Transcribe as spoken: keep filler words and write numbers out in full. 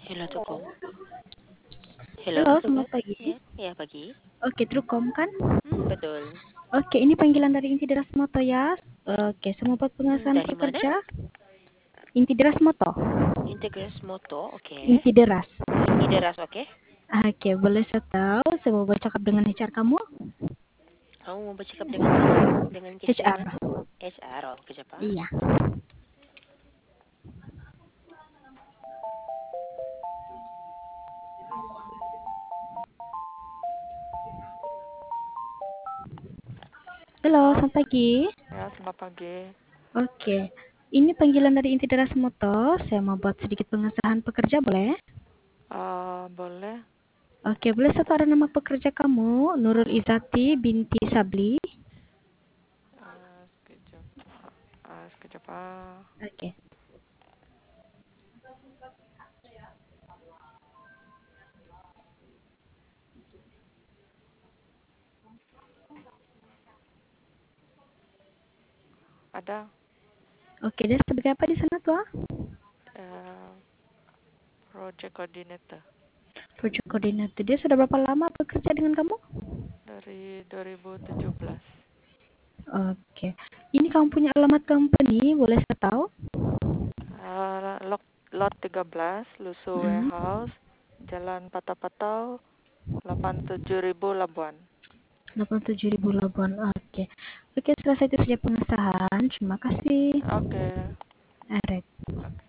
Hello, Tukum. Hello. Halo, selamat pagi. Ya, ya pagi. Oke, Trukom kan? Hmm, betul. Oke, ini panggilan dari Inti Deras Moto ya. Oke, semua buat Hmm, penghasilan dari mana? pekerja. Inti Deras Moto. Integras Moto, oke. Inti Deras. Inti Deras, oke. Oke, boleh saya tahu saya mau bercakap dengan H R kamu? Kamu mau bercakap dengan mana? Dengan cashier H R. mana? H R, oh, kenapa? Iya. Halo, Halo, selamat pagi. ya selamat pagi. Oke, ini panggilan dari Inti Deras Moto. Saya mau buat sedikit pengesahan pekerja, boleh? Uh, boleh? Oke, boleh saya tahu nama pekerja kamu? Nurul Izati binti Sabli. Uh, sekejap, uh, sekejap. Uh. Oke. Ada Oke, dan sebagai apa di sana tuh? uh, project coordinator Project Coordinator. Dia sudah berapa lama bekerja dengan kamu? dari dua ribu tujuh belas. Oke. Ini kamu punya alamat company, boleh saya tahu? Uh, lot, lot tiga belas, Lusu Hmm. Warehouse, Jalan Patau-Patau, delapan puluh tujuh ribu Labuan. delapan puluh tujuh ribu Labuan. Oke. Oke, selesai itu saja pengesahan. Terima kasih. Oke. Alright. Okay.